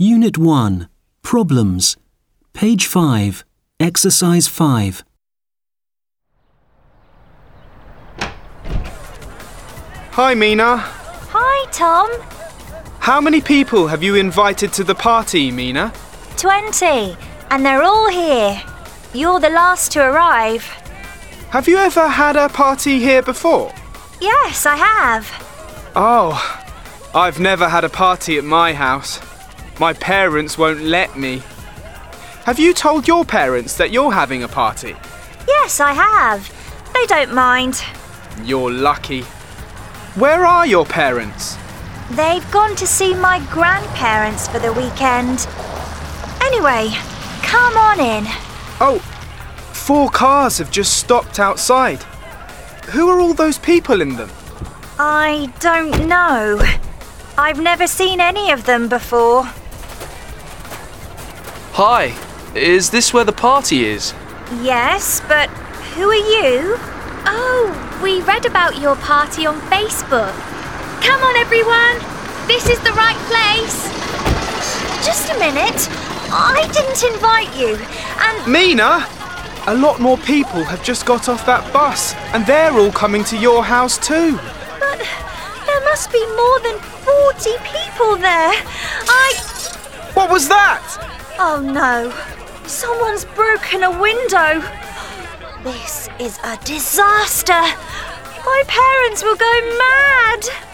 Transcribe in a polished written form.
Unit 1. Problems. Page 5. Exercise 5. Hi, Mina. Hi, Tom. How many people have you invited to the party, Mina? 20, and they're all here. You're the last to arrive. Have you ever had a party here before? Yes, I have. Oh, I've never had a party at my house. My parents won't let me. Have you told your parents that you're having a party? Yes, I have. They don't mind. You're lucky. Where are your parents? They've gone to see my grandparents for the weekend. Anyway, come on in. Oh, 4 cars have just stopped outside. Who are all those people in them? I don't know. I've never seen any of them before. Hi, is this where the party is? Yes, but who are you? Oh, we read about your party on Facebook. Come on, everyone. This is the right place. Just a minute. I didn't invite you, and... Mina! A lot more people have just got off that bus, and they're all coming to your house too. But there must be more than 40 people there. What was that? Oh no. Someone's broken a window. This is a disaster. My parents will go mad.